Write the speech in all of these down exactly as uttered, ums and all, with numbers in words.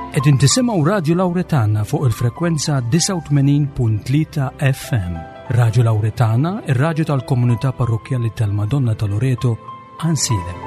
Qegħdin tisimgħu Radio Lawretana fuq il-frekwenza tisa' u tmenin punt tlieta F M. Radio Lawretana, ir-radju tal-Komunità Parrokjali tal-Madonna ta' Loreto, Ansilem.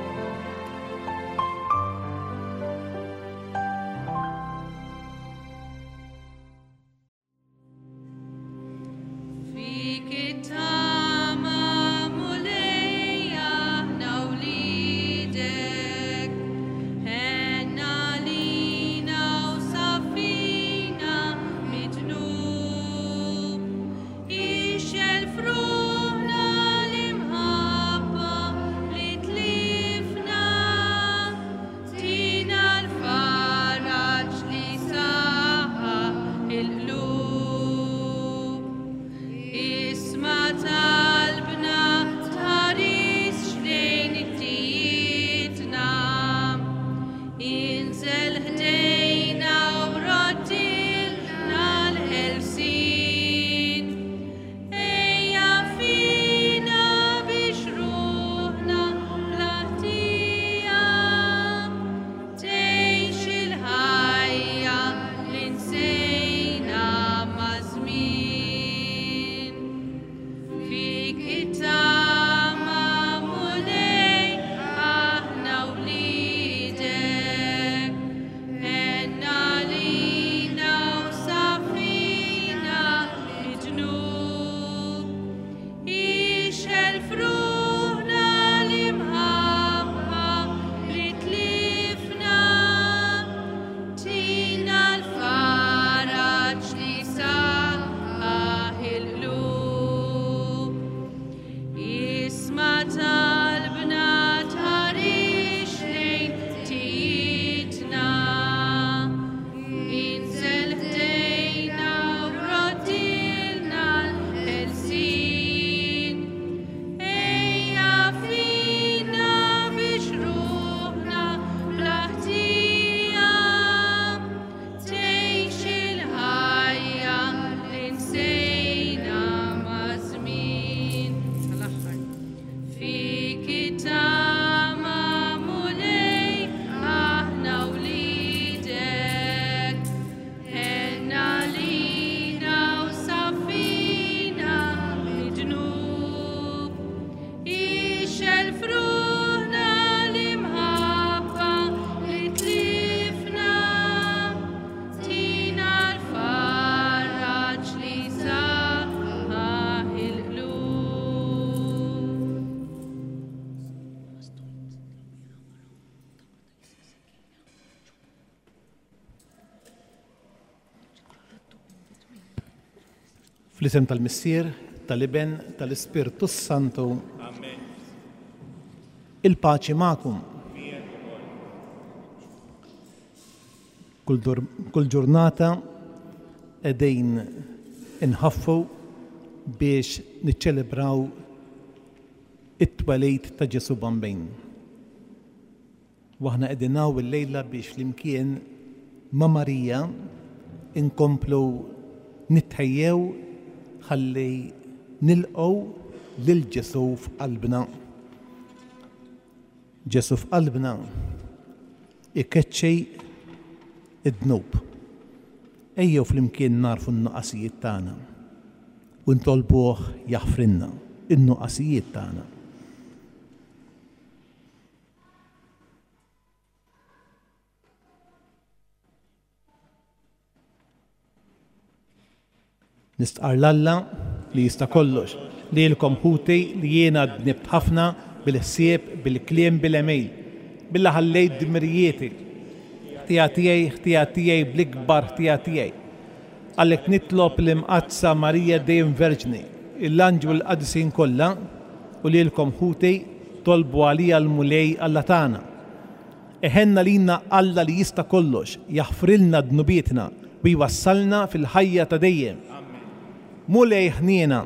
Fl-isem tal-Missier, tal-Iben, tal-Ispirtu Santu. Amen. Il-paċi magħkom. Kull ġurnata qegħdin inħaffu biex niċċelebraw it-twelid ta' Ġesu Bambejn. Waħna qegħdin hawn il-lejla biex flimkien ma' Marija inkomplu nitħejjew ħalli nilqgħu lil Ġesu f'qalbna. Ġesu f'qalbna ikeċċej id-dnub. Ejjew flimkien narfu n-nuqqasijiet tagħna u ntolbuh jaħfrilna in-nuqqasijiet tagħna. Nistqar l-Alla li jista' kollox li lkom ħuti li jiena dnibt ħafna bil-ħsieb, bil-kliem, bil-email, billa ħallejt dmirijieti. Ħtija tiegħi, ħtija tiegħi bl-ikbar ħtija tiegħi. Għalhekk nitlob l-imqazza Marija dejjem Verġni, l-anġlu l-qadisin kollha u lilkom ħuti tolbu għalija l-mulej Alla tagħna. Eħenna lilna Alla li jista' kollox, jaħfrilna dnubietna u jwassalna fil-ħajja ta' dejjem. Mulej ħniena,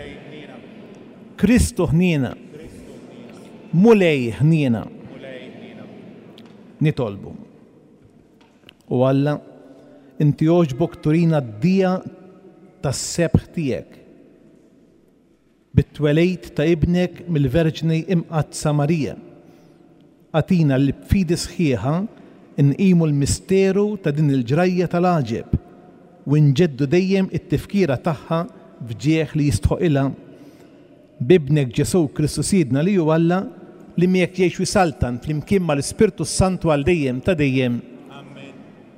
Kristu ħniena, mulej ħniena, nitolbu. U Alla, inti oġbok turina d-dija tas-sebħ tiegħek bit-twelejt ta' ibnek mill-Verġni imqazza Marija. Atina li b'fidi sħiħa nqimu l-misteru ta' din il-ġrajja tal-għaġeb u nġeddu dejjem it-tifkira tagħha f'ġieħ li jistħoqilha bibnek Ġesu Kristu Sidna li hu Alla li miegħek jgħix wisaltan flimkien mal-Ispirtu Santu għal dejjem ta' dejjem. Amen.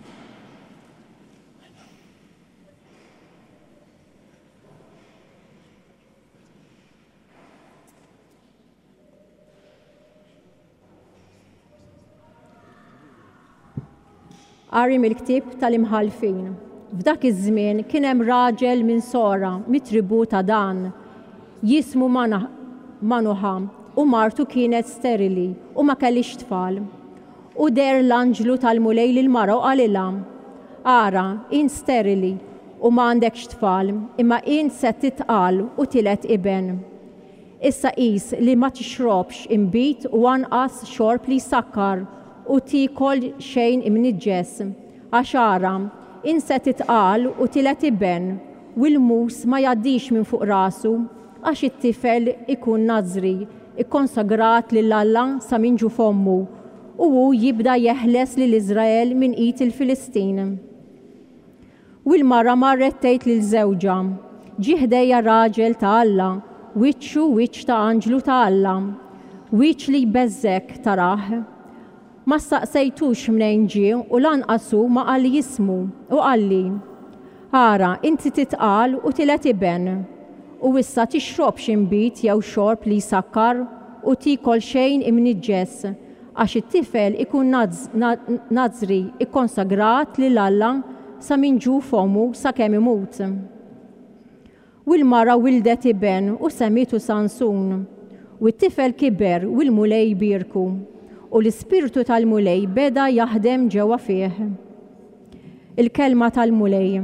Qari mill-ktieb tal-imħalfin. F'dak iż-żmien kien hemm raġel minn Sora mit-tribu ta' Dan jismu Manuha u martu kienet sterili u ma kellix tfal. U der l-anġlu tal-mulej lil mara u qalilha: Ara, in sterili u ma għandekx tfal, imma in se titqal u tilet iben. Issa qis li ma tixrobx imbit u anqas xorb li sakkar u tikol xejn imniġġes. Għax ara, in se titqal u tilet iben u l-mus ma jgħaddix minn fuq rasu għax it-tifel ikun nażri, ikkonsagrat lil Alla sa minn ġu fommu u hu jibda jeħles lil Iżrael minn qid il-Filistin. U l-mara marret tgħid lil żewġha: ġie ħdejja raġel ta' Alla, wiċċu wiċċ ta' anġlu ta' Alla, wiċċ li jbeżżek tarah. Ma staqsejtux mnejn ġie u lanqasu ma qal jismu u qalli: Ara, inti titqal u tilet iben u issa tixrobx imbit jew xorb li sakkar u tikol xejn imniġġes għax it-tifel ikun nażri ikkonsagrat lil Alla sa minn ġu fomu sakemm imut. U l-mara wildet iben u semmitu Sansun u t-tifel kiber u l-mulej birku u l-ispirtu tal-mulej beda jaħdem ġewwa fih. Il-kelma tal-mulej.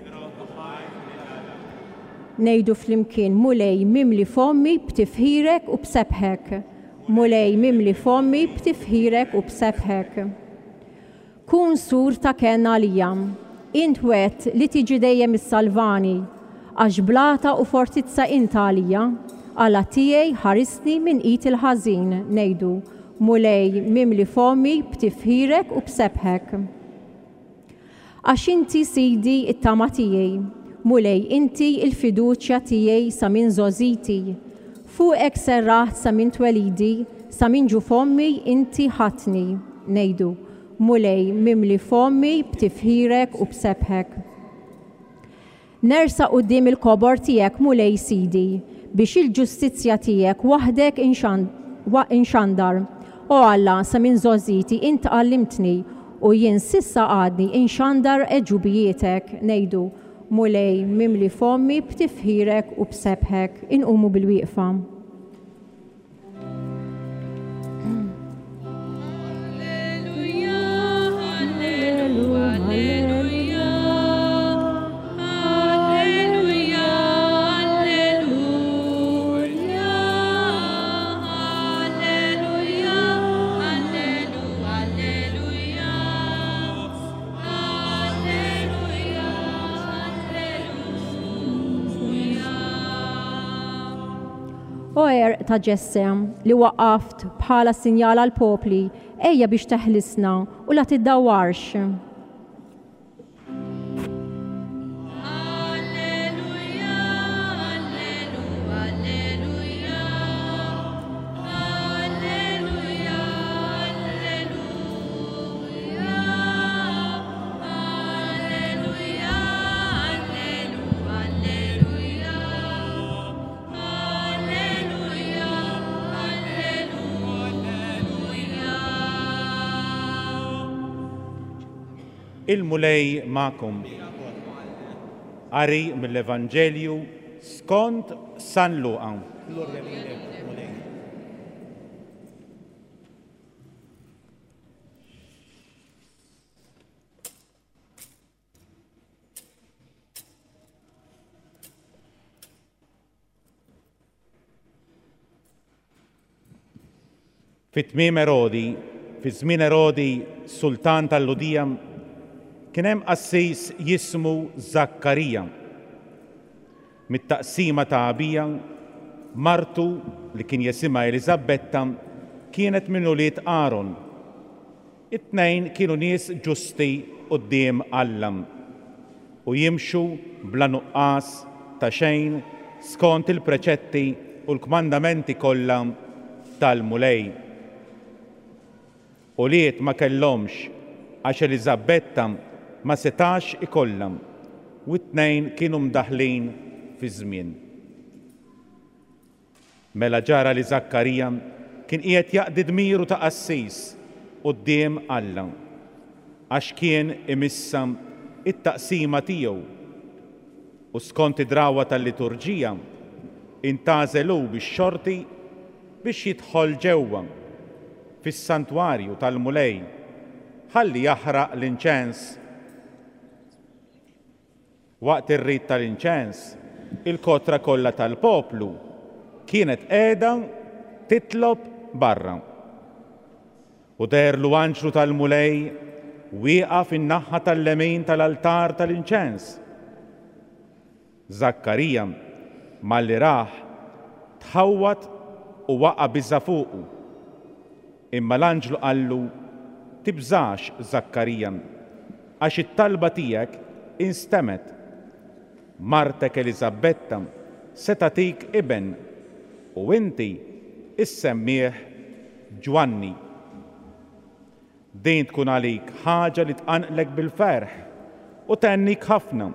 Nejdu flimkien: mulej mimli fommi b'tifħirek u b'sebħek. Mulej mimli fommi b'tifħirek u b'sebħek. Kun sur ta' ken għalija, int wet li tiġi dejjem is-salvani, għax blata u fortizza int għalija, Alla tiegħi ħarisni minn qid il-ħażin. Nejdu: mulej mimli fommi b'tifħirek u b'sebħek. Għax inti sidi it-tama tiegħi, mulej inti il-fiduċja tiegħi sa minn żożiti, fuqek serraħt sa minn twelidi, sa minn ġu fommi inti ħatni. Nejdu: mulej mimli fommi b'tifħirek u b'sebħek. Nersa quddiem il-kobor tiegħek mulej sidi, biex il-ġustizzja tiegħek waħdek inxandar. O Alla, sa minn żożiti int għallimtni u jien sissa għadni inxandar eġubijietek. Nejdu: mulej mimli fommi b'tifħirek u b'sebħek. Inqumu bil-wieqfa. Oer ta' ġessem li waqaft bħala sinjala l-popli, ejja biex teħlisna u la tiddawarx. Il-mulej ma'kom. Qari mill-Evanġelju skont San Luqa. Fit-tmiem Erodi, fi żmien Erodi sultan tal-Ludija, kien hemm qassis jismu Zakkarija. Mit-taqsima ta' Abija, martu li kien jisimha Eliżabetta kienet minn ulied Aaron It-tnejn kienu nies ġusti quddiem Alla u jimxu bla nuqqas ta' xejn skont il-preċetti u l-kmandamenti kollha tal-mulej. U liet ma kellhomx għax Eliżabetta ma setax ikollha u t-tnejn kienu mdaħlin fi żmien. Mela ġara li Zakkarija kien qiegħed jaqdi dmiru ta' qassis quddiem Alla għax kien imissa it-taqsima tiegħu u skont id-drawwa tal-liturġija intażelu bix-xorti biex jidħol ġewwa fis-santwarju tal-mulej ħalli jaħraq l-inċens. Waqt ir-rid tal-inċens, il-kotra kollha tal-poplu kienet qiegħda titlob barra. U derlu anġlu tal-mulej wieqaf in-naħa tal-lemin tal-altar tal-inċens. Zakkarija malli raħ tħawwat u waqa' biża' fuqu. Imma l-anġlu qallu tibżax Zakkarija għax it-talba tiegħek instemet. Martek Eliżabetta se tagħtik iben u inti issemmih Ġwanni. Din tkun għalik ħaġa li tqanqlek bil-ferħ u tennik ħafna.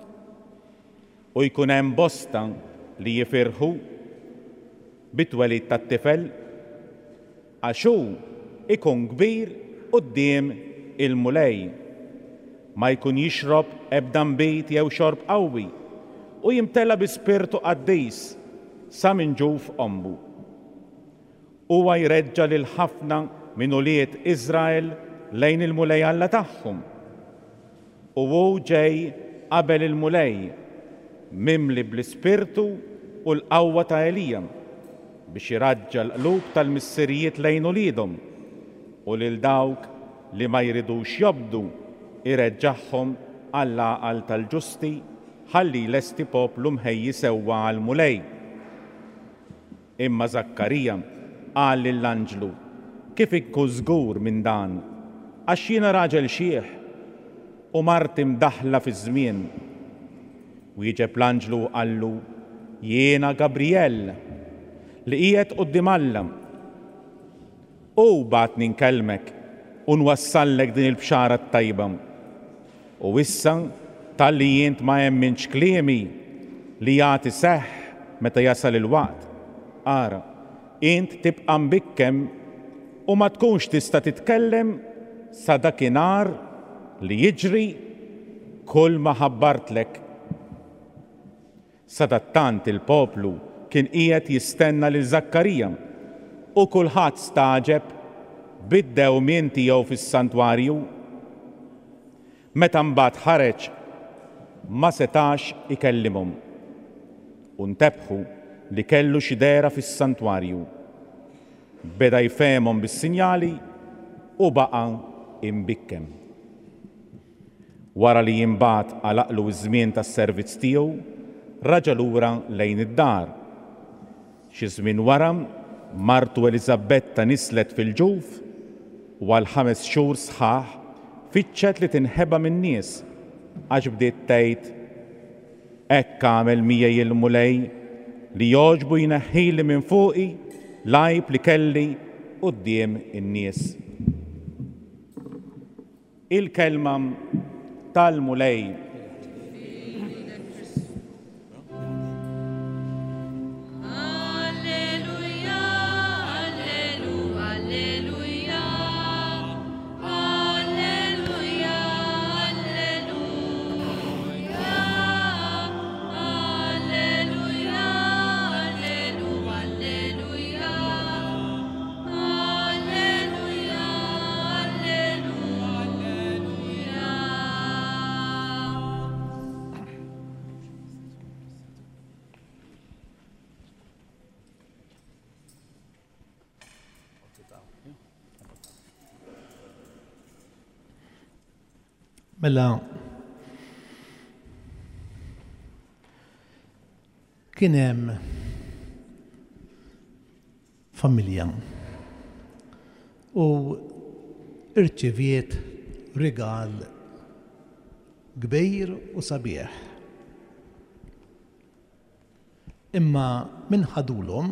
U jkun hemm bosta li jifirħu bit-twelid tat-tifel għax hu ikun kbir quddiem il-mulej. Ma jkun jixrob ebda nbit jew xorb qawwi u jimtela bi spirtu qaddis sa minn ġuf ommu. Huwa jreġġa' lil ħafna minn ulied Iżrael lejn il-mulej Alla tagħhom. U hu ġej qabel il-mulej mimli bl-ispirtu u l-qawwa ta' Elija biex jiraġġa l-qlub tal-missirijiet lejn uliedhom u lil dawk li ma jridux jobdu ireġġaħħom għall-għaqal tal-ġusti ħalli lesti poplu mħejji sewwa għall-mulej. Imma Zakkarija qal lill-anġlu kif inkun żgur minn dan għax jiena raġel xieħ u marti mdaħla fi żmien. Wieġeb l-anġlu qallu jiena Gabriel li qiegħed quddiem Alla u bagħtni nkellmek u nwassallek din il-bxara tajba. U issa talli jient ma jemminx kliemi li jagħti seħħ meta jasal il-waqt. Ara, int tibqa' mbikkem u ma tkunx tista' titkellem sa dakinhar li jiġri kull ma ħabbartlek. Sadattant il-poplu kien qiegħed jistenna lil Zakkarija u kulħadd staġeb bid-dewmien tiegħu fis-santwarju. Meta mbagħad ħareġ ma setax ikellimhom u ntebbħu li kellu xi dehra fis-santwarju. Beda jfehmhom bis-sinjali u baqa' imbikkem. Wara li jimbagħad għalaqlu ż-żmien tas-servizz tiegħu, raġa' lura lejn id-dar. Xi żmien wara martu Eliżabetta nislet fil-ġuf u għal ħames xhur sħaħ fittxet li tinħeba min-nies għax bdiet tgħid hekk għamel miegħi il-mulej li jogħġbu jneħħili minn fuqi l-għajb li kelli quddiem in-nies. Il-kelma tal-mulej. Mela kien hemm familja u irċiviet rigal kbir u sabiħ. Imma min ħadulhom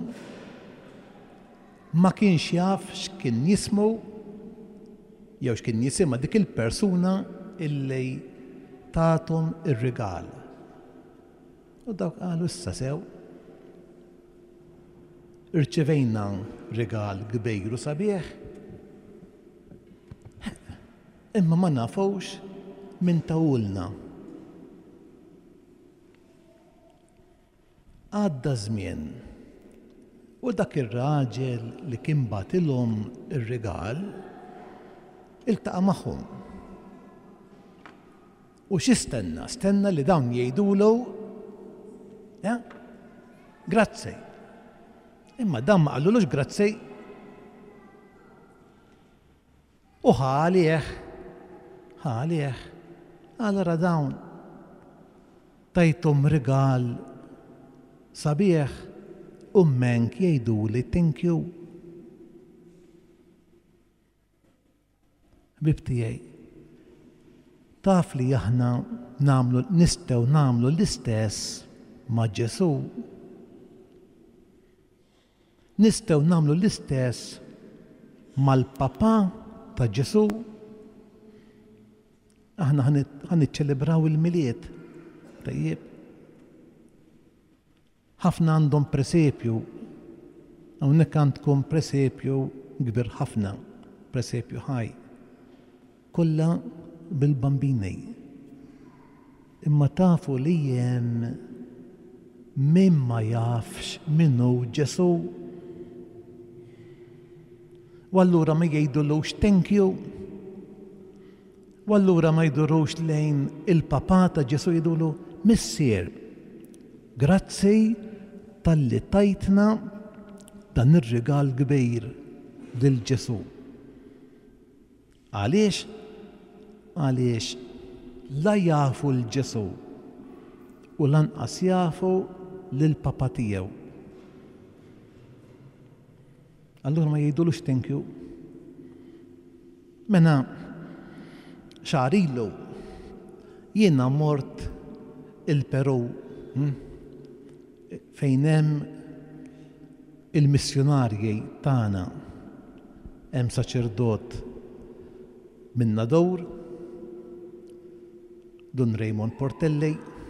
ma kienx jaf x'kien jismu jew x'kien jisimha dik il-persuna illi tatom ir-rigal. U dawk qalu issa sew irċivejna rigal kbir u sabiħ, imma ma nafux min tawulna. Għadda żmien u dak ir-raġel li kien bagħtilhom ir-rigal iltaqa' magħhom. U x'istenna? Stenna li dawn jgħidulu ja? Grazzi. Imma dan ma qalulux grazzi. U ħalih, ħalih, allura dawn tajthom rigal sabiħ u mmenk jgħiduli thank you. Ħbib tiegħi, taf li aħna nagħmlu nistgħu nagħmlu l-istess ma' Ġesu. Nistgħu nagħmlu l-istess mal-Papa ta' Ġesu. Aħna ħaniċċelebraw il-miliet. Tajjeb. Ħafna għandhom presepju, hawnhekk għandkom presepju kbir ħafna, presepju ħaj. Kollha bil-bambini. Imma tafu li hemm min ma jafx minnu Ġesu. U allura ma jgħidulux thank you. U allura ma jdurux lejn il-Papa ta' Ġesu jgħidulu missier, grazzi tal-li tajtna dan ir-rigal kbir lil Ġesu. Għaliex? Għaliex la jafu l-Ġesu u lanqas jafu lill-Papa tiegħu. Allura ma jgħidulux thank you. Mena xahar ilu jiena mort il-Peru fejn hemm il-missjonarji tagħna, hemm saċerdot minn Nador, Don Raymond Portelli,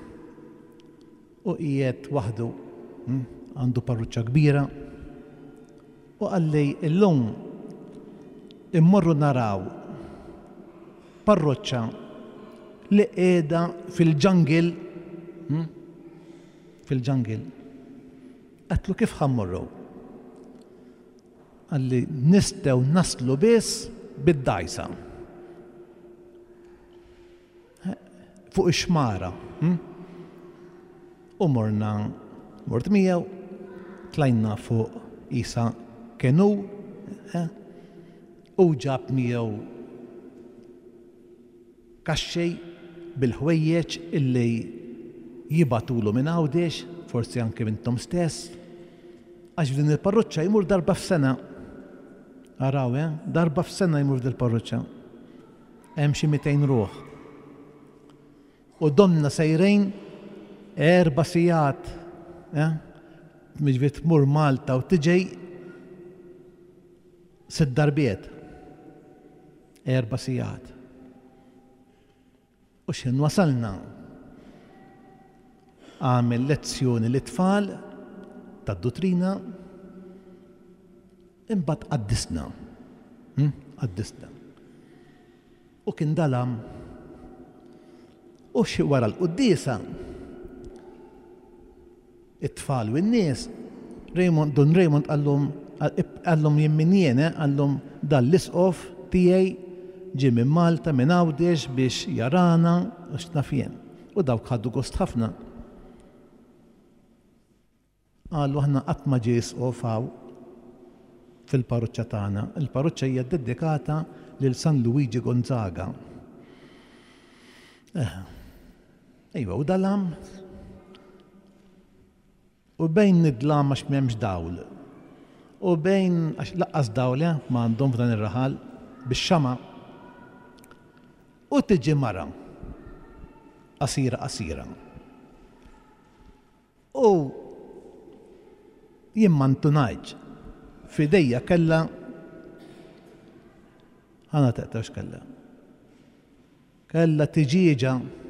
u qiegħed waħdu għandu parruċċa kbira u għalli illum immorru naraw parroċċa li qiegħda fil-ġangil fil-ġangil. Għatlu kif ħammurru? Għalli nistgħu naslu biss bid-dajsa. Fuq ix-xmara. U morna mort miegħu, tlajna fuq isa kenu, u ġab miegħu kaxxej bil-ħwejjeġ illi jibatulu minn Għawdex, forsi anke minnhom stess, għax din il-parroċċa jmur darba f'sena. Araw, eh? Darba f'sena jmur dil-parroċċa. Hemm xi mitejn ruħ. U domna sejrejn erba' sigħat, eh? Miġbir tmur Malta u tiġej sitt darbiet. Erba' sigħat. U x'in wasalna? Għamel lezzjoni l-tfal tad-dottrina, imbagħad qaddisna. Qaddisna. U kien dalam u xi wara l-quddiesa it-tfal u n-nies Raymond, Don Raymond għallhom għallhom jemmin jiena għallhom dal-isqof tiegħi ġie minn Malta minn Għawdex biex jarana u x'naf jien. U dawk ħaddu gost ħafna. Għallu aħna qatt ma ġie jisqof hawn fil-parroċċa tagħna. Il-parroċċa hija dedikata lil San Luigi Gonzaga. Ejwa, u dalam u bejn nidlam għax m'hemmx dawl. U bejn għax laqqas dawl ma għandhom f'dan ir-raħal bix-xama u tiġi mara qasira qasira. U jien ma ntunajġ f'idejja kellha ħana taqtax kellha. Kellha tiġieġa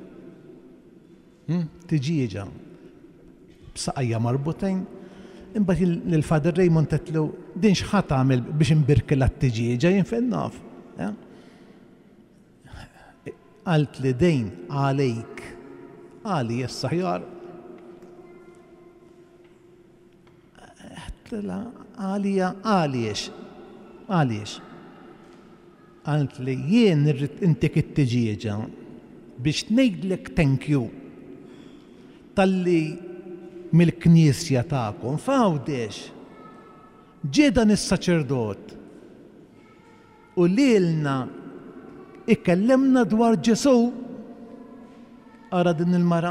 tiġieġa b'saqajja marbutin. Imbagħad lill-Father Raymond qedlu din x'ħadd tagħmel biex imbirkilha t-tiġieġa jien fejn naf. Qalt li dejn għalejk għali s-saħjar. Għatla għalija għaliex għaliex. Għalt li jien irrid intik it-tiġieġa biex ngħidlek thank you talli mill-knisja tagħkom f'għawdex ġie dan is-saċerdot u lilna ikkellemna dwar Ġesu. Ara din il-mara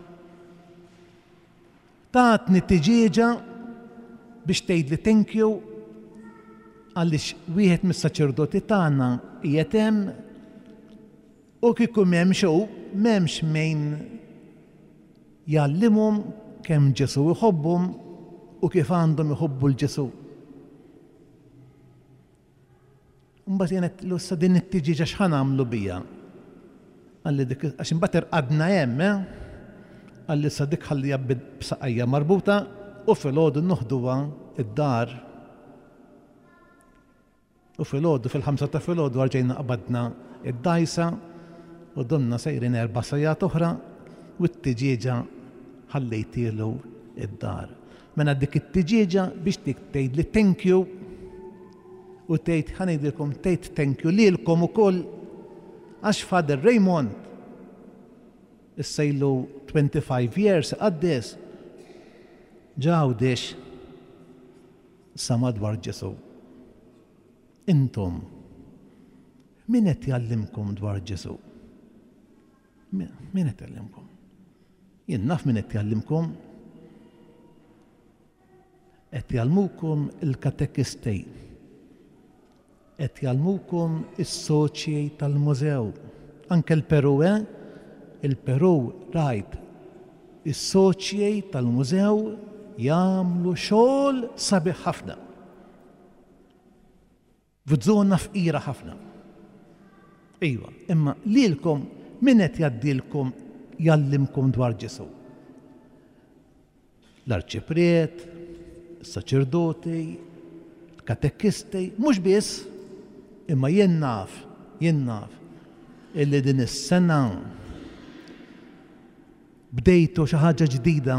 tatni tiġieġa biex tgħidli thank you għaliex wieħed mis-saċerdoti tagħna qiegħed hemm u kieku m'hemmx hu m'hemmx min jgħallimhom kemm Ġesu iħobbhom u kif għandhom iħobbu l-Ġesu. Mbagħad jien qed issa din it-tiġieġa x'ħan nagħmlu biha. Għalli dik għax imbagħad irqadna hemm, għalli issa dik ħallija b'saqajja marbuta u filgħodu noħduha id-dar. U filgħodu fil-ħamsa ta' filgħodu ġejna qabadna id-dajsa u donna sejrin erba' sajjat oħra u t-tiġieġa ħallejtielu id-dar. Mela dik it-tiġieġa biex dik tgħidli thank you u tgħid ħanejdilkom tgħid thank you lilkom ukoll għax Father Raymond issa ilu twenty-five years għaddes ġawdex sa madwar Ġesu. Intom min qed jgħallimkom dwar Ġesu? Min qed jgħallimkom? Jien naf min qed jgħallimkom. Qed jgħallmukom il-katekistej. Qed jgħallmukom is-soċji tal-mużew. Anke l-Peru, eh? Il-Peru rajt is-soċji tal-mużew jagħmlu xogħol sabiħ ħafna. F'żona fqira ħafna. Ejwa, imma lilkom min qed jgħaddilkom jgħallimkom dwar Ġesu? L-arċipriet, is-saċerdoti, l-katekisti, mhux biss, imma jien naf, jien naf illi din is-sena bdejtu xi ħaġa ġdida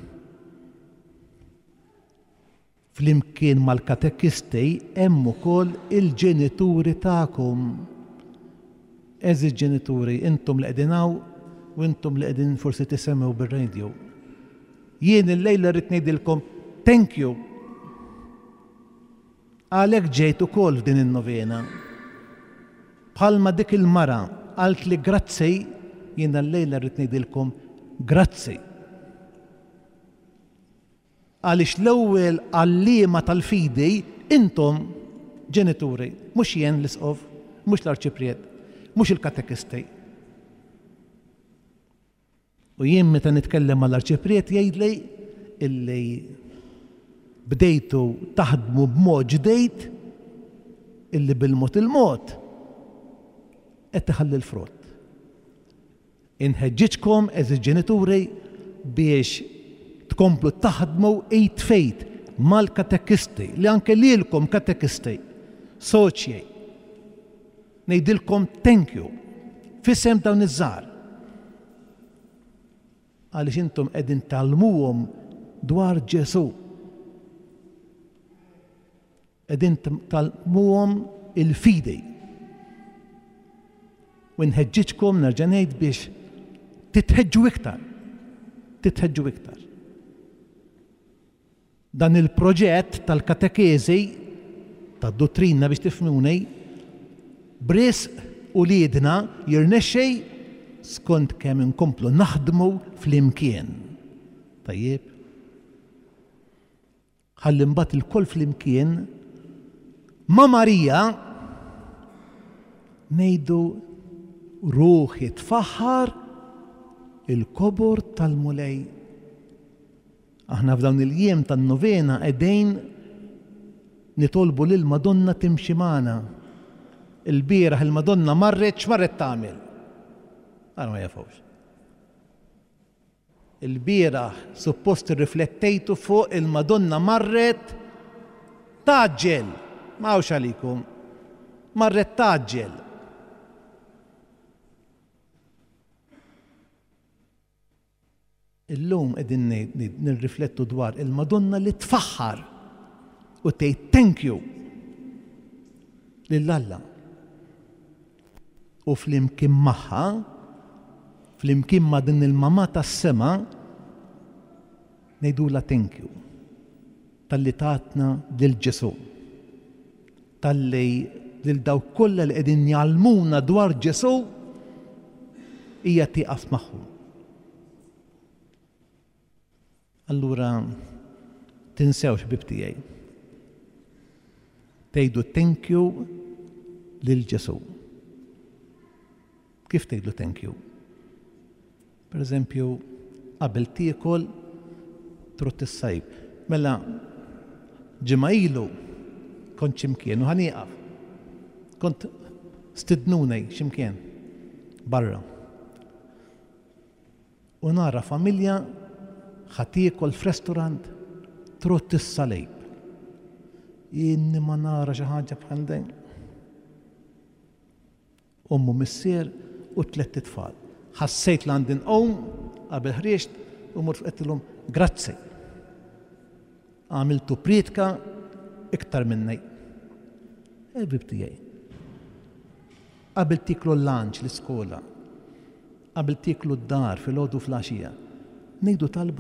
flimkien mal-katekisti hemm ukoll il-ġenituri tagħkom. Eżi ġenituri, intom li qegħdin hawn u intom li qegħdin forsi tisemgħu bir-radio. Jien illejla rrid ngħidilkom thank you. Għalhekk ġejt ukoll f'din in-novena. Bħalma dik il-mara qalt li grazzi, jien llejla rrid ngħidilkom grazzi. Għaliex l-ewwel għalliema tal-fidi intom ġenituri, mhux jien l-isqof, mhux l-arċipriet, mhux il-katekisti. U jien meta nitkellem mal-arċipriet jgħidli illi bdejtu taħdmu b'mod ġdejt illi bil-mod il-mod qed tiħalli l-frott. Inħeġġiġkom eżi ġenituri biex tkomplu taħdmu ejt fejt mal-katekisti li anke lilkom katekisti soċji. Ngħidilkom thank you f'isem dawn iż-żgħar. Għaliex intom qegħdin tgħallmuhom dwar Ġesu. Qegħdin tgħallmuhom il-fidi. U nħeġġiġkom nerġa' ngħid biex titħeġġu iktar. Titħeġġu iktar. Dan il-proġett tal-katekezi tad-dottrina biex tifhmuni bris u liedna jirnexxej skont kemm inkomplu naħdmu flimkien. Tajjeb. Ħalli mbagħad il-koll flimkien ma' Marija ngħidu ruħi tfaħħar il-kobor tal-mulej. Aħna f'dawn il-jiem tan-novena qegħdin nitolbu lil Madonna timxi magħna. Il-bieraħ il-Madonna marret x'marret tagħmel? Għal ma jafux. Il-bieraħ suppost irriflettejtu fuq il-Madonna marret taġġel. M'hawnx għalikum. Marret taġġel. Illum qegħdin nirriflettu dwar il-Madonna li tfaħħar u tgħid thank you lill-Alla. U flimkien magħha, flimkien ma' din il-Mama tas-sema ngħidula thank you talli tatna lil Ġesu. Talli lil dawk kollha li qegħdin jgħallmuna dwar Ġesu hija tieqaf magħhom. Allura tinsewx bibtijaj. Tgħidu thank you lil Ġesu. Kif tgħidu thank you? Per eżempju, qabel tiekol trott is-sajb. Mela ġimgħa ilu kont x'imkien u ħanieqaf. Kont stidnunej x'imkien barra. U nara familja ħatiekol f'restorant trott is-salib. Inni ma nara xi ħaġa bħal din. Ommu missier u tliet tfal. Ħassejt li għandi nqowm qabel ħriext u mort qedtilhom grazzi. Għamiltu priedka iktar minni. Ħbib tiegħi. Qabel tiklu l-lanċ l-iskola. Qabel tiklu d-dar fil-għodu fl-għaxija. Ngħidu talba.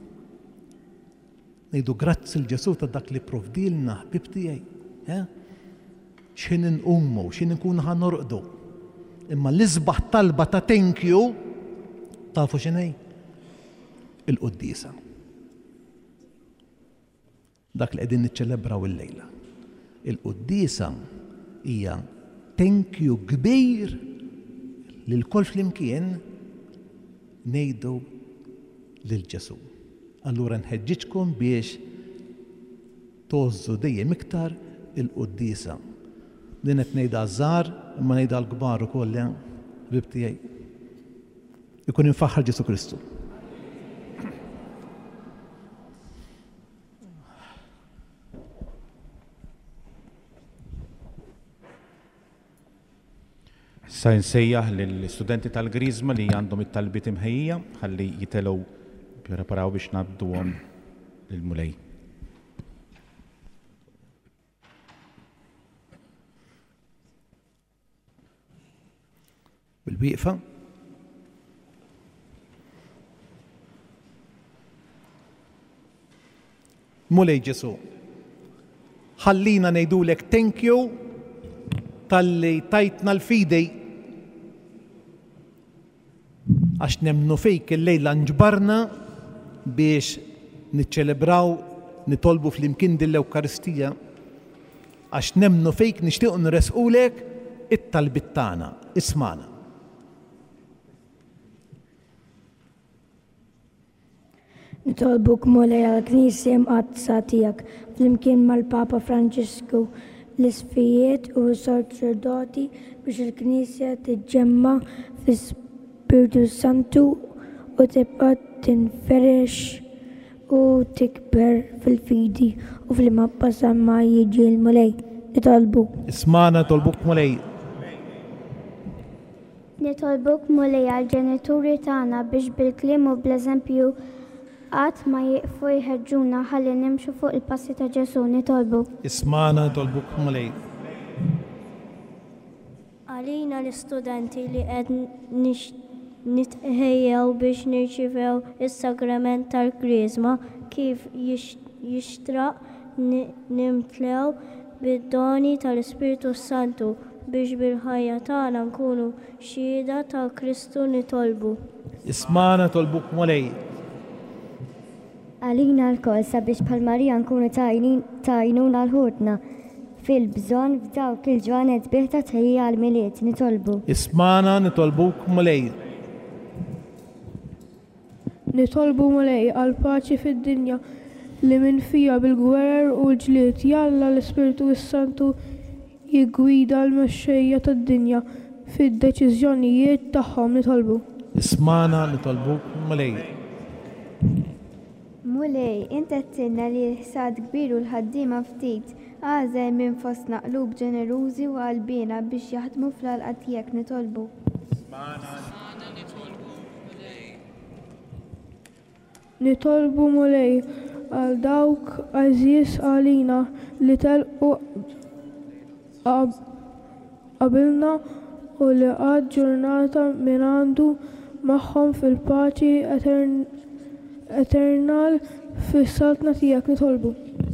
Ngħidu grazzi l-Ġesu ta' dak li provdilna ħbib tiegħi. X'in inqumu, x'in nkunu ħanorqdu. Imma l-isbaħ talba ta' thank you tafu x'inhi? Il-Qudiesa. Dak li qegħdin niċċelebraw illejla. Il-Qudiesa hija thank you kbir lil kol flimkien ngħidu lil Ġesu. Allura nħeġġiġkom biex tożżu dejjem iktar il-Qudiesa. Din qed ngħidha żgħar imma ngħidha l-kbar ukoll ħbib tiegħi. Ikun infaħħar Ġesu Kristu. Sa nsejjaħ lill-studenti tal-Grizma li għandhom it-talbiet imħejja ħalli jitelgħu preparaw biex ngħadduhom lill-mulej. Bil-wieqfa. Mulej Ġesu. Ħallina ngħidulek thank you talli tajtna l-fidej għax nemnu fejk il-lejla nġbarna biex niċċelebraw, nitolbu fl-imkien dil-Ewkaristija għax nemnu fejk nixtiequ nresqulek it-talbit tagħna, ismana. Nitolbuk mulej għall-Knisja mqaddsa tiegħek fl-imkien mal-Papa Franġisku l-isfijiet u s-sacerdoti biex il-Knisja tiġġemma fis-Spiritu Santu u tibqa' tinferex u tikber fil-fidi u fil-mappa samma jiġi l-mulej. Nitolbu. Ismana tolbuk mulej. Nitolbuk mulej għal-ġenituri tagħna biex bil-kliem u bl-eżempju qatt ma jieqfu jħeġġuna ħalli nimxu fuq il-passi ta' Ġesu. Nitolbu. Ismana tolbuk mulej. Għalina l-istudenti li qed nitħejjew biex nirċivew is-sagrament tal-Krizma kif jixtraq nimtlew bid-doni tal-Ispiritu Santu biex bil-ħajja tagħna nkunu xhieda ta' Kristu. Nitolbu. Ismana tolbuk mulej. Għalina l-kol sabiex bħal Marija nkunu tajnuna l-ħutna fil-bżonn f'dawk il-ġranet biħta tħejja għal-miliet nitolbu. Ismana nitolbuk mulej. Nitolbu mulej għal paċi fid-dinja li minn fija bil-gwerer u l-ġlied jalla l-Ispiritu Santu jiggwida l-mexxejja tad-dinja fid-deċiżjonijiet tagħhom nitolbu. Ismana nitolbuk mulej. Mulej, inti tinna li ħsad kbir u l-ħaddiema ftit għażel minn fostna qlub ġenerużi u qalbina biex jaħdmu fl-għalqa tiegħek nitolbu. Nitolbu mulej għal dawk għażiż għalina li telqu qabilna u li għad ġurnata minn għandu magħhom fil-paċi eternal fis-saltna tiegħek nitolbu.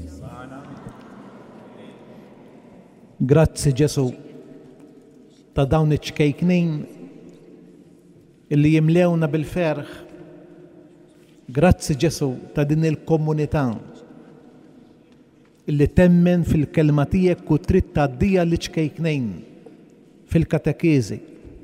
Grazzi Ġesu ta' dawn iċ-ċkejknin illi jimlewna bil-ferħ. Grazzi Ġesu ta' din il-komunità illi temmen fil-kelma tiegħek u trid tgħaddija l-iċkejknin fil-katekiżi.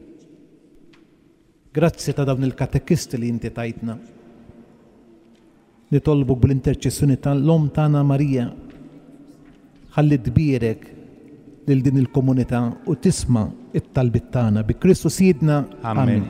Grazzi ta' dawn il-katekisti li inti tajtna. Nitolbuk bil-interċessjoni tal-Om tagħna Marija ħalli tbierek lil din il-komunità u tisma' it-talbit tagħna bi Kristu Sidna. Amen.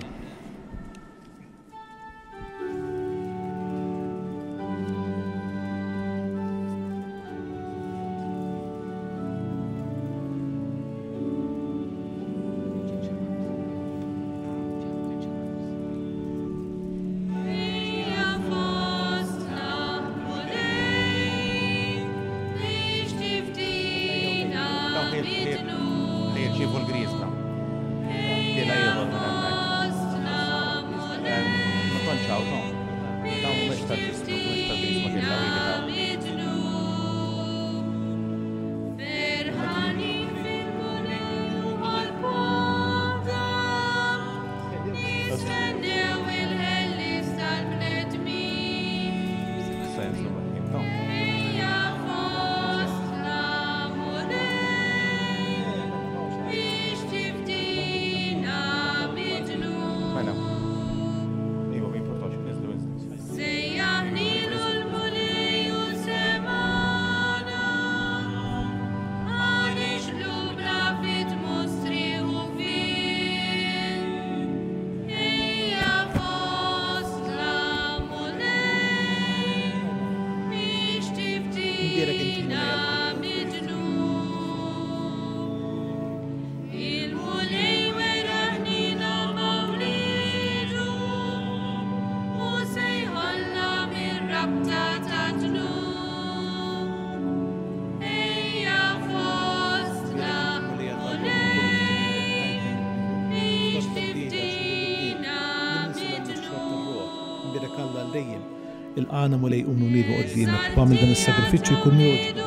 Il-qana mulej unu lilu qoddimek b'għamil dan is-sagrifiċċju jkun miegħu.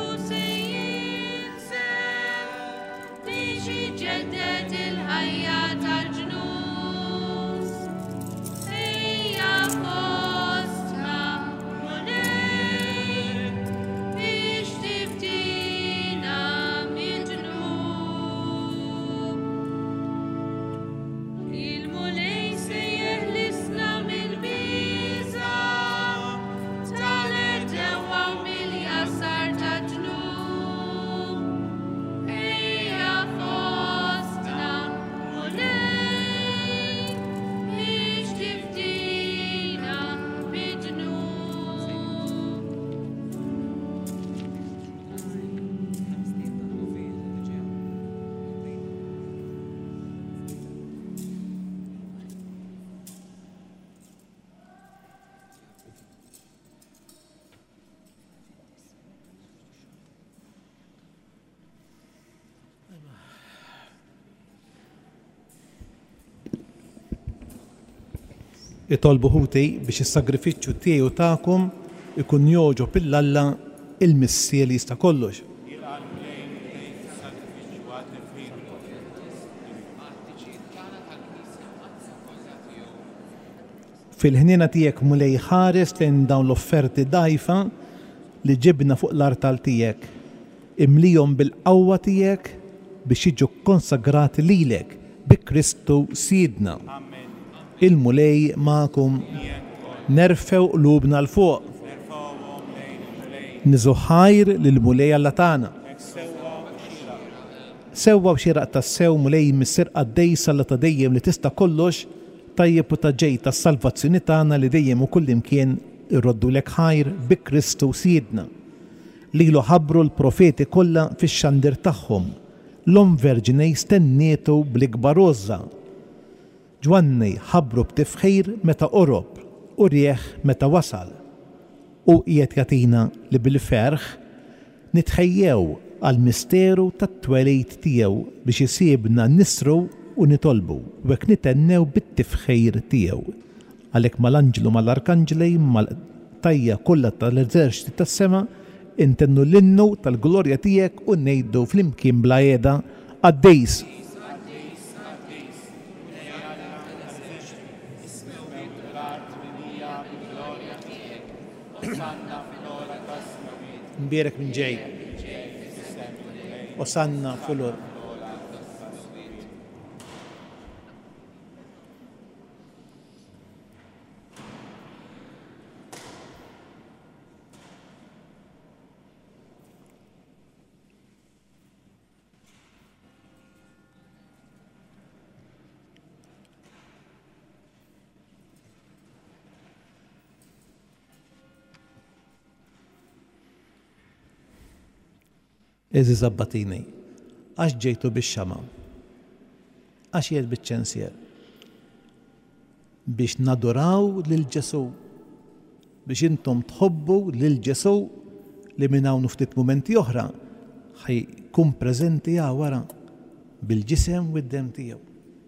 Itolbu ħuti biex is-sagrifiċċju tiegħu tagħkom ikun joġob il-Alla il-missier li jista' kollox. Fil-ħniena tiegħek mulej ħares lejn dawn l-offerti dgħajfa li ġibna fuq l-artal tiegħek. imlijhom bil-qawwa tiegħek biex jiġu konsagrati lilek bi Kristu Sidna. Il-mulej magħkom nerfew qlubna l fuq. Niżu ħajr lill-mulej Alla tagħna. Sewwa b'xieraq tas-sew mulej mis-sirqa għaddejsa Alla ta' dejjem li tista' kollox tajjeb u ta' ġej tas-salvazzjoni tagħna li dejjem u kullimkien irroddulek ħajr bi Kristu Sidna. Lilu ħabbru l-profeti kollha fix-xandir tagħhom. L-om verġinej stennietu bl-ikbar għoża. Ġwannej ħabbru b'tifħir meta qorob u rieħ meta wasal. U qiegħed jagħtina li bil-ferħ nitħejjew għall-misteru tat-twelid tiegħu biex isibna nisru u nitolbu u hekk nitennew bit-tifħir tiegħu. Għalhekk mal-anġlu mal-arkanġeli mal-tajja kollha tal-eżerċiti tas-sema intennu l-innu tal-glorja tiegħek u ngħidu flimkien bla qiegħda għaddejs. Nbierek minn ġej. Osanna fulur. Eżi zabbatini, għax ġejtu bix-xama, għax jgħid biċ-ċensier, biex naduraw lil Ġesu, biex intom tħobbu lil Ġesu li minn hawn ftit mumenti oħra ħajkun preżenti għaw wara bil-ġisem u d-dem tiegħu.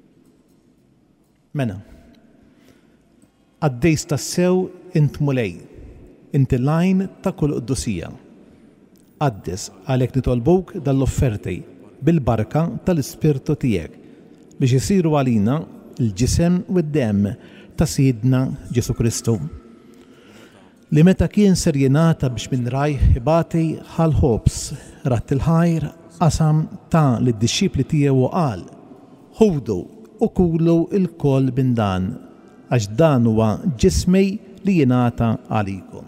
Mena, għaddejs tas-sew int mulej, inti lajn ta' kull quddusija. Għaddis għalhekk nitolbuk dal-offerti bil-barka tal-Ispirtu tiegħek biex isiru għalina l-ġisem u d-dem ta' Sidna Ġesu Kristu. Li meta kien ser jingħata biex minn rajh ibati ħal-ħobs rat il-ħajr qasam ta' lid-dixxipli tiegħu qal: ħudu u kulu l-koll minn dan għax dan huwa ġismi li jingħata għalikom.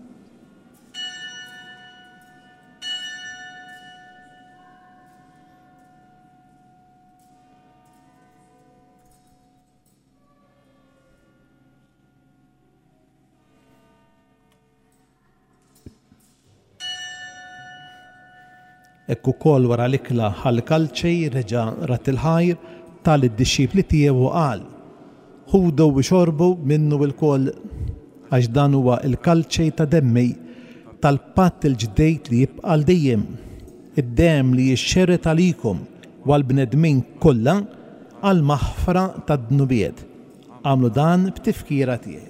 Ekku kol wara l-ikla ħal-kalċej reġa rat il-ħajr tal-id-dixxipli tiegħu qal: ħudu u xorbu minnu l-kol għax dan huwa l-kalċej ta' demmi tal-patt il-ġdejt li jibqa' l dejjem, id-dem li jixxerret għalikom u għall-bnedmin kollha għal maħfra tad-dnubiet. Għamlu dan b'tifkira tiegħi.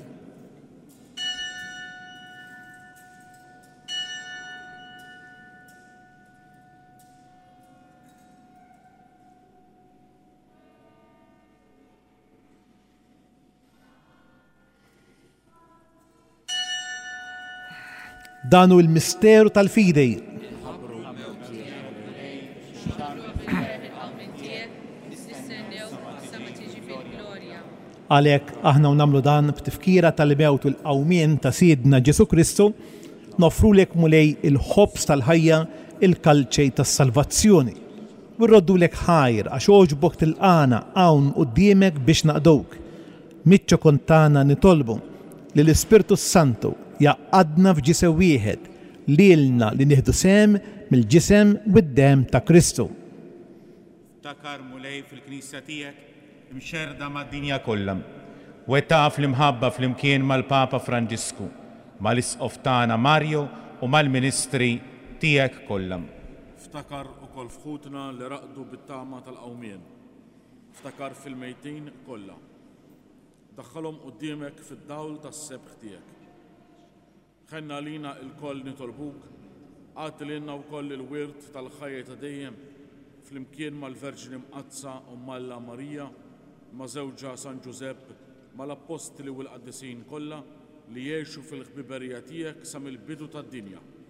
Danu il-misteru tal-fidej. Għalhekk aħna nagħmlu dan b'tifkira tal-mewt u l-qawmien ta' Sidna Ġesu Kristu, nofrulek mulej il-ħobs tal-ħajja, il-kalċej tas-salvazzjoni. U nroddulek ħajr għax oġbok tilqana hawn quddiemek biex naqdowk. Miċċo kontana nitolbu li l-Ispirtu Santu jaqadna f'ġisem wieħed lilna li nieħdu sem mill-ġisem u d-dem ta' Kristu. Ftakar mulej fil-Knisja tiegħek imxerda mad-dinja kollha. Wettaq fl-imħabba fl-imkien mal-Papa Franġisku, mal-Isqof tagħna Mario u mal-Ministri tiegħek kollha. Ftakar ukoll fħutna li raqdu bit-tama tal-qawmien. Ftakar fil-mejtin kollha. Daħħalhom quddiemek fid-dawl tas-sebħ tiegħek. Ħenna lina il-koll nitolbuk, għatilina wkoll il-wirt tal-ħajja ta' dejjem fl-imkien mal-Verġini Mqazza u Malla Marija, ma' żewġa San Giuseppe, mal-Apostli u l-Qaddisin kollha li jgħixu fil-ħbiberija tiegħek sa mill-bidu tad-dinja.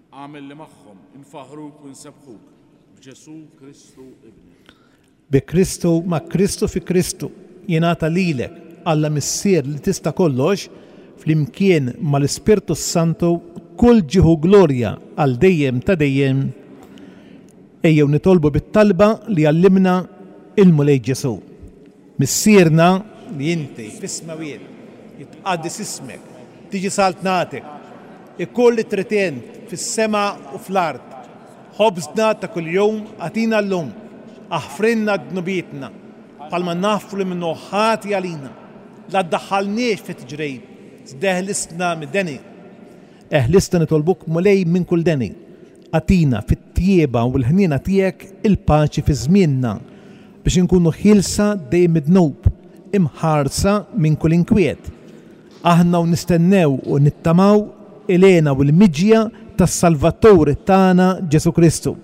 اعمل اللي مخهم ينفهروك وينسبحوك بجسوع كريستو ابنك. بكريستو ما كريستو في كريستو jingħata lilek Alla missier li tista' kollox flimkien mal-Ispirtu Santu kull ġieħu glorja għal dejjem ta' dejjem. Ejjew nitolbu bit-talba li għallimna il-mulej Ġesu. Missierna li inti fis-smawiet jitqaddis ismek, tiġi saltnatek, ikoll it-tretent fis-sema u fl-ard. Ħobżna ta' kuljum għatina llum, aħfrinna dnubietna, palma nafru li minnu ħati għalina, la ddaħħalniex fit ġrejb, zdeħlisna mid-deni. Eħlisna nitolbuk mulej minn kull deni, għatina fit-tieba u l-ħnina tiegħek il-paċi fi żmienna biex inkunu ħilsa dejjem id-dnub, imħarsa minn kull inkwiet. Aħna u nistennew u nittamaw ilena u l-miġja tas-Salvatore tagħna Ġesu Kristu.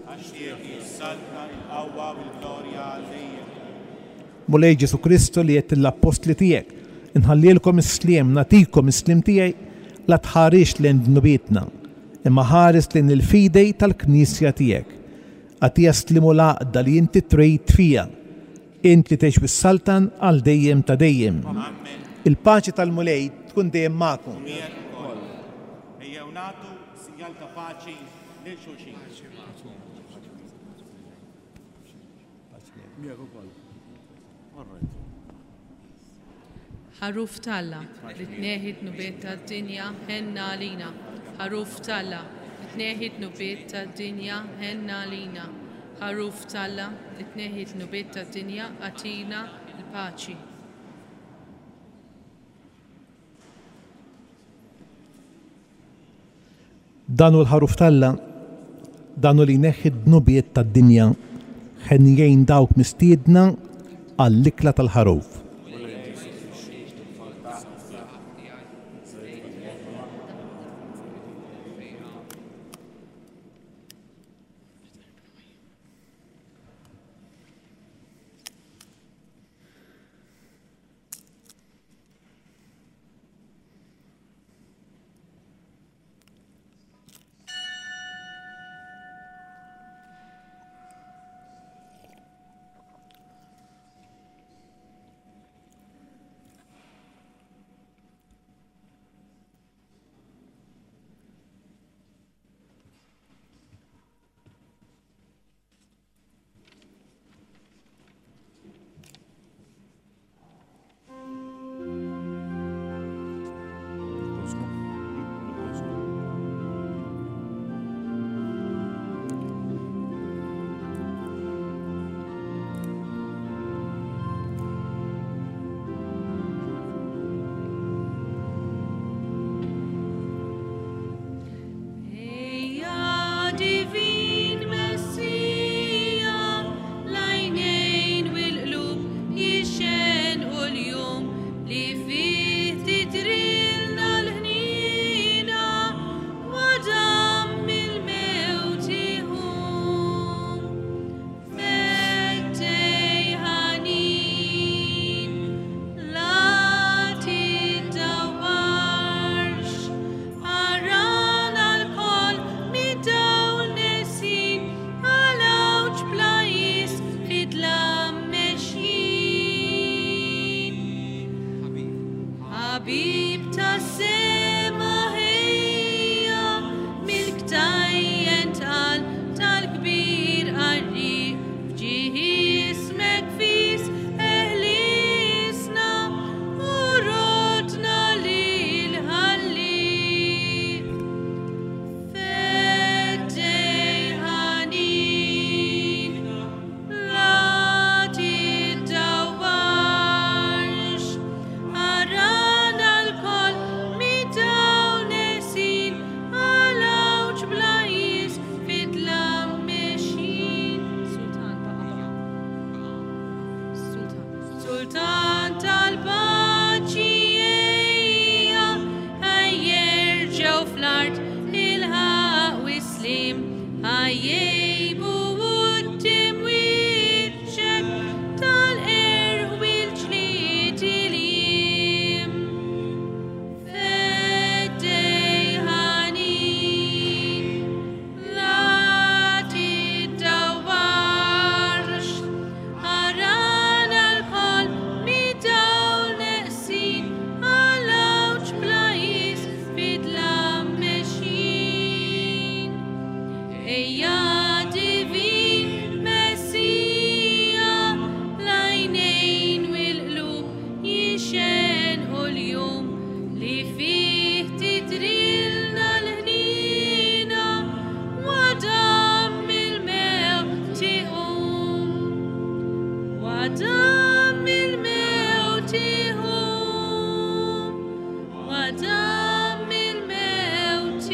Mulej Ġesu Kristu li jett l-apostli tijek, nħallilkom is-sliem, natikom is-sliem tijaj, la tħarix lejn dnubietna, imma ħares lejn il-fidej tal-Knisja tijek. Għatija slimu laqda li inti trejt fija, int li tex bis-saltan għal dejjem ta' dejjem. Il-paċi tal-mulej tkun dejjem magħkom. Ejjew nagħtu sinjal ta' paċi lil xulxin. ħaruf talla li tneħid nubiet tad-dinja ħenna għalina. Ħaruf talla li tneħid nubiet tad-dinja ħenna għalina. Ħaruf talla li tneħid nubiet tad-dinja għatina l-paċi. Danu l-ħaruf talla, danu li neħid nubiet tad-dinja ħenjejn dawk mistiedna għall-ikla tal-ħaruf. ودم الموت هم ودم الموت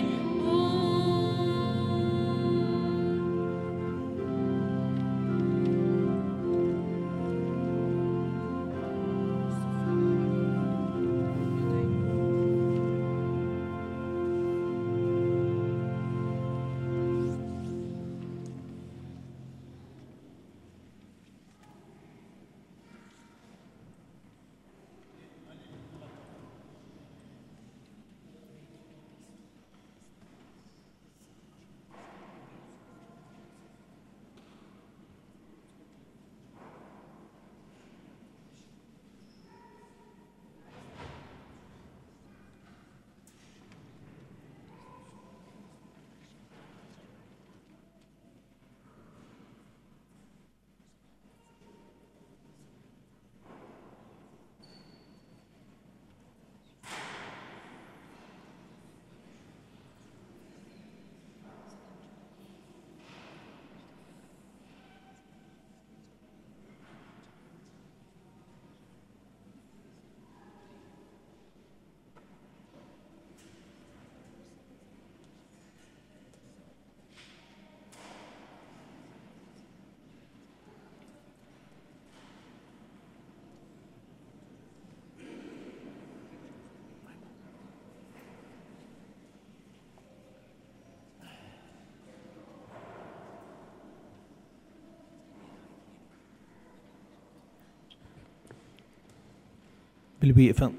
بالبيئة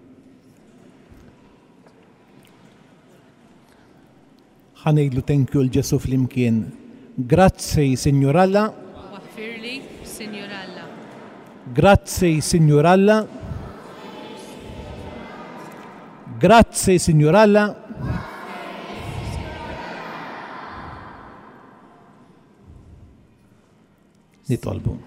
ħanejdlu thank you l-ġesu fl-imkien. Grazzi, Signoralla. واغفر لي سينيورالله. Grazzi, Signoralla. Grazzi, Signoralla. Nitolbu.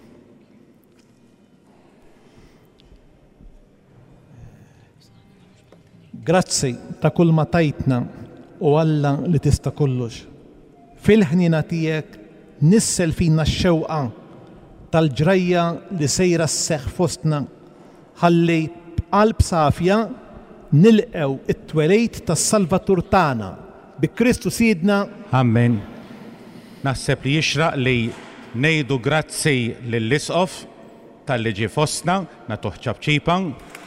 Grazzi ta' kull ma tajtna u Alla li tista' kollox. Fil-ħnina tiegħek nissel fina x-xewqa tal-ġrajja li sejra s-seħħ fostna ħalli b'qalb safja nilqew it-twelejt tas-Salvatur tagħna bi Kristu Sidna. Amen. Naħseb li jixraq li ngħidu grazzi lill-isqof tal-li ġie fostna nagħtuh ċabċipa.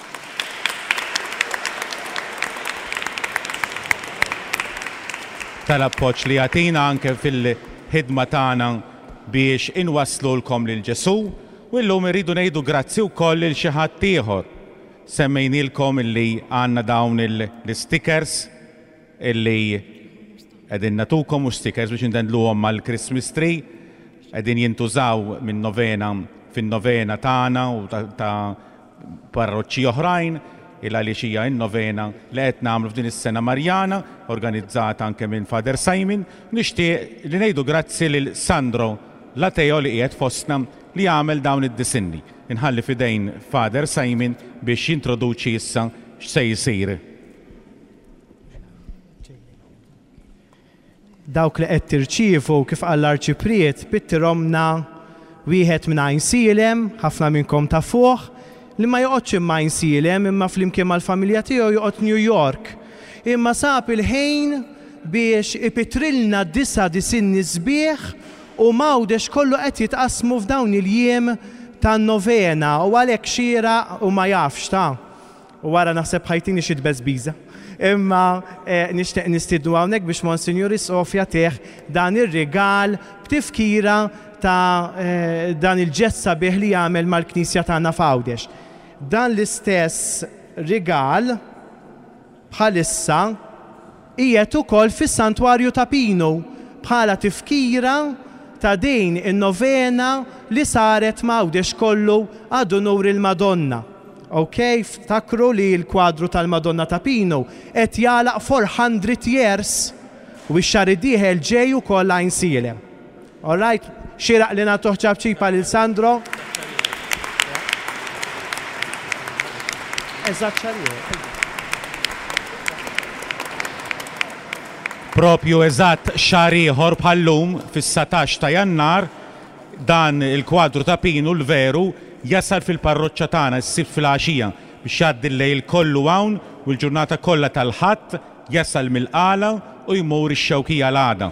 Tal-appoġġ li jagħtina anke fil-ħidma tagħna biex inwaslulkom lil Ġesu u llum irridu ngħidu grazzi wkoll lil xi ħadd ieħor. Semmejnilkom illi għandna dawn il-stickers illi qegħdin nagħtukom u stickers biex indendluhom mal-Christmas tree qegħdin jintużaw minn novena fin-novena tagħna u ta' parroċċi oħrajn il għaliex hija n-novena li qed nagħmlu f'din is-sena Marjana, organizzata anke minn Father Simon. Nixtieq li ngħidu grazzi lil Sandro Lateo li qiegħed fostna li għamel dawn id-disinni. Inħalli fidejn Father Simon biex jintroduċi issa x'se jsir. Dawk li qed tirċievu kif qal-Arċipriet pittirhomna wieħed minn għajn silem, ħafna minnkom ta' fuq, li ma joqgħodx imma jinsilem imma flimkien mal-familja tiegħu joqgħod New York. Imma sab il-ħin biex ipitrilna disa disinni sbieħ u mawdex kollu qed jitqasmu f'dawn il-jiem tan-novena u għalhekk xira u ma jafx ta' u wara naħseb ħajtini xi tbeżbiża. Imma nixtieq nistiddu hawnhekk biex Monsignor Sofja teħ dan ir-rigal b'tifkira ta' dan il-ġest sabiħ li jagħmel mal-Knisja tagħna f'Għawdex. Dan l-istess rigal bħalissa qiegħed ukoll fis-Santwarju ta' Pino bħala tifkira ta' din in-novena li saret m'Għawdex kollu għadu nur il-Madonna. Okay, ftakru li l-kwadru tal-Madonna ta' Pino qed jalaq four hundred years u x-xahar id-dieħel ġej ukoll għajn silem. All right, xieraq li nagħtuh ċabċipa lil Sandro. Eżatt xahar. Propju eżatt xahar ieħor bħallum fis-satax ta' Jannar dan il-kwadru ta' pinu l-veru jasal fil-parroċċa tagħna ssib fil-għaxija biex jgħaddi l-lejl kollu hawn u l-ġurnata kollha tal-ħadd jasal mill-qala u jmur ix-xewkija l-għada.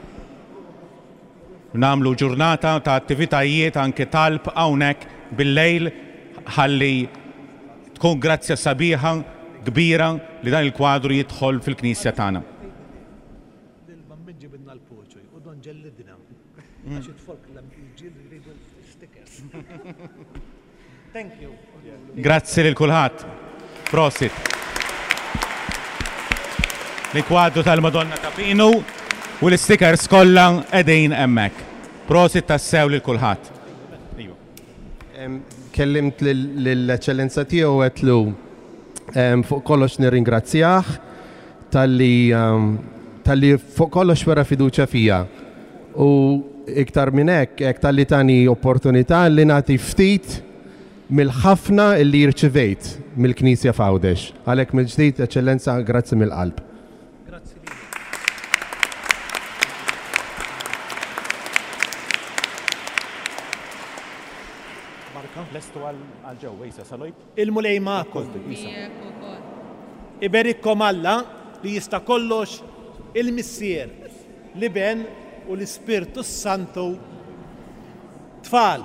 Nagħmlu ġurnata ta' attivitajiet anke talb hawnhekk bil-lejl ħalli tkun grazzja sabiħa kbira li dan il-kwadru jidħol fil-Knisja tagħna. Grazzi lil kulħadd. Prosit. L-kwadru tal-Madonna ta' Pinu u l-stickers kollha qegħdin hemmhekk. Prosit tassew lil kulħadd. Kellimt lill-Eċċellenza tiegħu għetlu fuq kollox nirringrazzjah tal-li tal-li fuq kollox wera fiduċja fija. U iktar minn hekk hekk tal-li tani opportunità li nagħti ftit mill-ħafna li jirċivejt mill-Knisja f'Għawdex. Għalhekk mill-ġdid Eċċellenza grazzi mill-qalb. Il-mulej ma'kom. Iberikkom Alla li jista' kollox il-missier l-Iben u l-Ispirtu Santu tfal.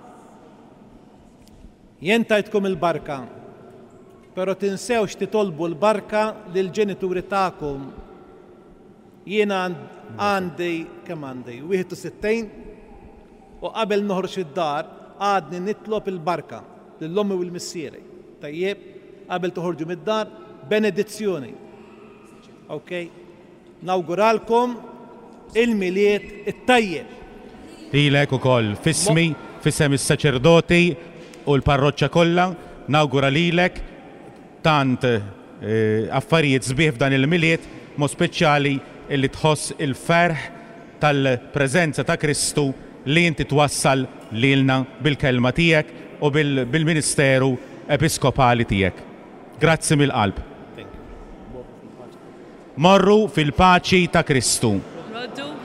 Jien tajtkom il-barka, pero tinsewx titolbu l-barka lill-ġenituri tagħkom. Jiena għandi kemm għandi wieħed u sittejn u qabel noħroġ id-dar għadni nitlob il-barka lill-ommi u l-missieri. Tajjeb, qabel toħorġu mid-dar, benedizzjoni. Ok? Nawguralkom il-miliet it-tajjeb. Lilek ukoll fismi, fissem is-saċerdoti u l-parroċċa kollha, nawgura lilek tant affarijiet sbieħ f'dan il-miliet, mo speċjali illi tħoss il-ferħ tal-preżenza ta' Kristu li inti twassal lilna bil-kelma tiegħek u bil-ministeru episkopali tiegħek. Grazzi mill-qalb. Morru fil-paċi ta' Kristu.